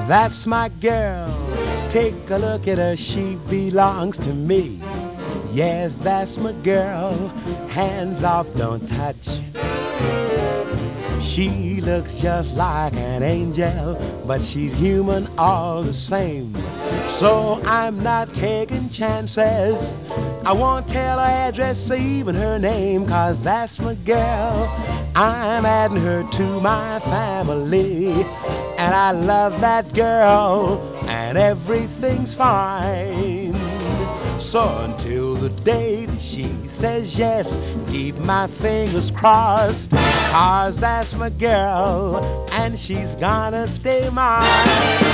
That's my girl. Take a look at her, she belongs to me. Yes, that's my girl. Hands off, don't touch. She looks just like an angel, but she's human all the same. So I'm not taking chances. I won't tell her address or even her name, 'cause that's my girl. I'm adding her to my family, and I love that girl, and everything's fine. So until the day that she says yes, keep my fingers crossed, 'cause that's my girl, and she's gonna stay mine.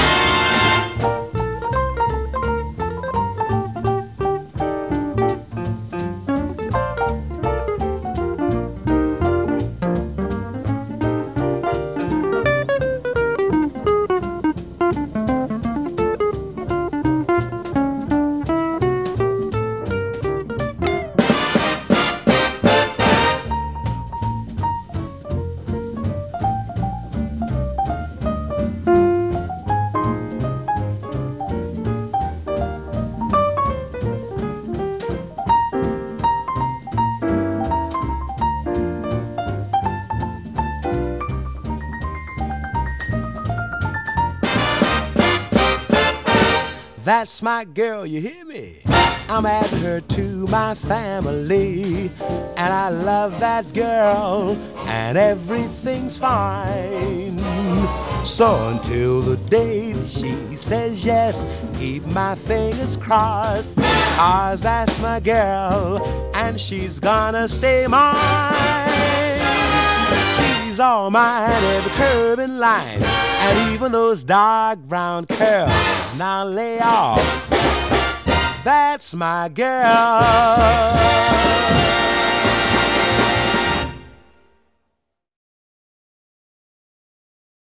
That's my girl, you hear me? I'm adding her to my family, and I love that girl, and everything's fine. So until the day that she says yes, keep my fingers crossed, 'cause that's my girl, and she's gonna stay mine. She's all mine, every curve and line, and even those dark brown curls. Now lay off. That's my girl.